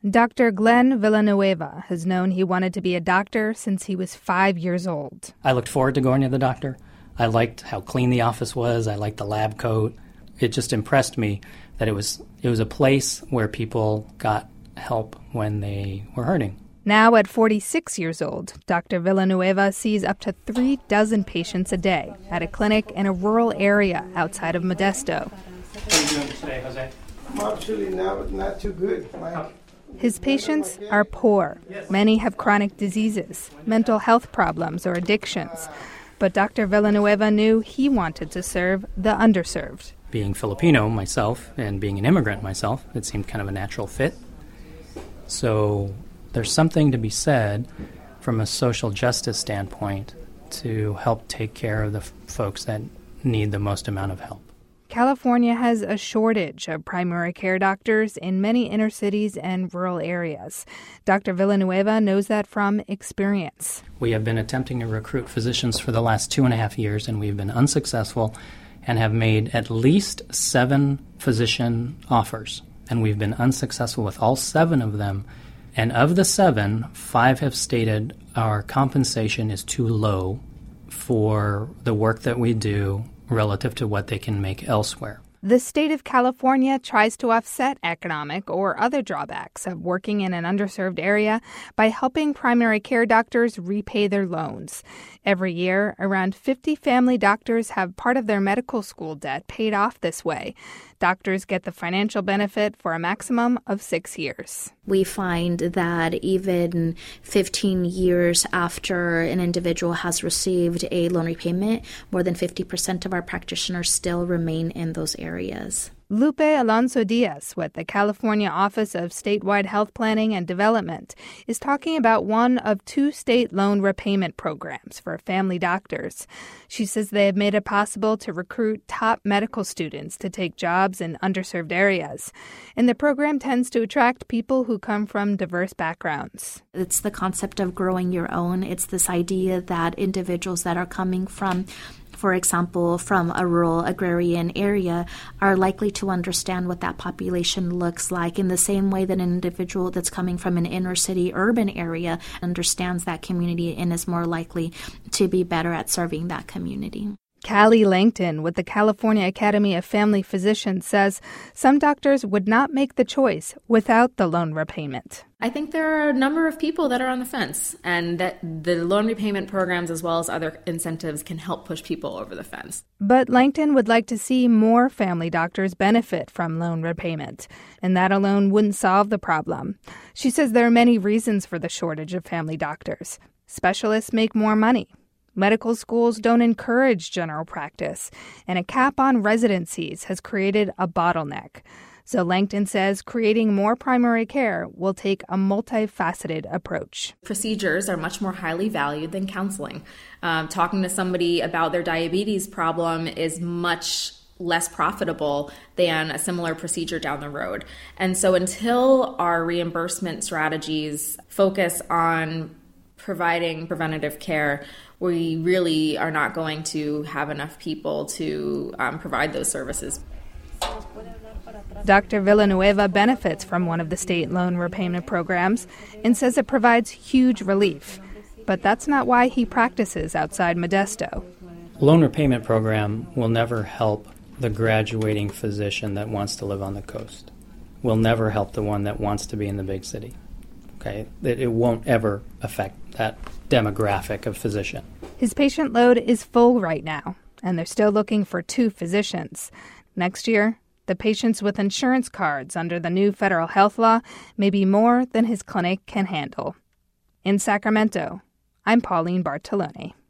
Dr. Glenn Villanueva has known he wanted to be a doctor since he was 5 years old. I looked forward to going to the doctor. I liked how clean the office was. I liked the lab coat. It just impressed me that it was a place where people got help when they were hurting. Now at 46 years old, Dr. Villanueva sees up to 36 patients a day at a clinic in a rural area outside of Modesto. How are you doing today, Jose? I'm actually not too good, Mike. His patients are poor. Many have chronic diseases, mental health problems, or addictions. But Dr. Villanueva knew he wanted to serve the underserved. Being Filipino myself and being an immigrant myself, it seemed kind of a natural fit. So there's something to be said from a social justice standpoint to help take care of the folks that need the most amount of help. California has a shortage of primary care doctors in many inner cities and rural areas. Dr. Villanueva knows that from experience. We have been attempting to recruit physicians for the last 2.5 years, and we've been unsuccessful and have made at least 7 physician offers. And we've been unsuccessful with all 7 of them. And of the 7, 5 have stated our compensation is too low for the work that we do relative to what they can make elsewhere. The state of California tries to offset economic or other drawbacks of working in an underserved area by helping primary care doctors repay their loans. Every year, around 50 family doctors have part of their medical school debt paid off this way. Doctors get the financial benefit for a maximum of 6 years. We find that even 15 years after an individual has received a loan repayment, more than 50% of our practitioners still remain in those areas. Lupe Alonso Diaz with the California Office of Statewide Health Planning and Development is talking about one of 2 state loan repayment programs for family doctors. She says they have made it possible to recruit top medical students to take jobs in underserved areas. And the program tends to attract people who come from diverse backgrounds. It's the concept of growing your own. It's this idea that individuals that are coming from, for example, from a rural agrarian area, are likely to understand what that population looks like in the same way that an individual that's coming from an inner city urban area understands that community and is more likely to be better at serving that community. Callie Langton with the California Academy of Family Physicians says some doctors would not make the choice without the loan repayment. I think there are a number of people that are on the fence, and that the loan repayment programs as well as other incentives can help push people over the fence. But Langton would like to see more family doctors benefit from loan repayment, and that alone wouldn't solve the problem. She says there are many reasons for the shortage of family doctors. Specialists make more money. Medical schools don't encourage general practice, and a cap on residencies has created a bottleneck. So Langton says creating more primary care will take a multifaceted approach. Procedures are much more highly valued than counseling. Talking to somebody about their diabetes problem is much less profitable than a similar procedure down the road. And so until our reimbursement strategies focus on providing preventative care, we really are not going to have enough people to provide those services. Dr. Villanueva benefits from one of the state loan repayment programs and says it provides huge relief. But that's not why he practices outside Modesto. Loan repayment program will never help the graduating physician that wants to live on the coast. Will never help the one that wants to be in the big city. Okay, it won't ever affect that demographic of physician. His patient load is full right now, and they're still looking for 2 physicians. Next year, the patients with insurance cards under the new federal health law may be more than his clinic can handle. In Sacramento, I'm Pauline Bartolone.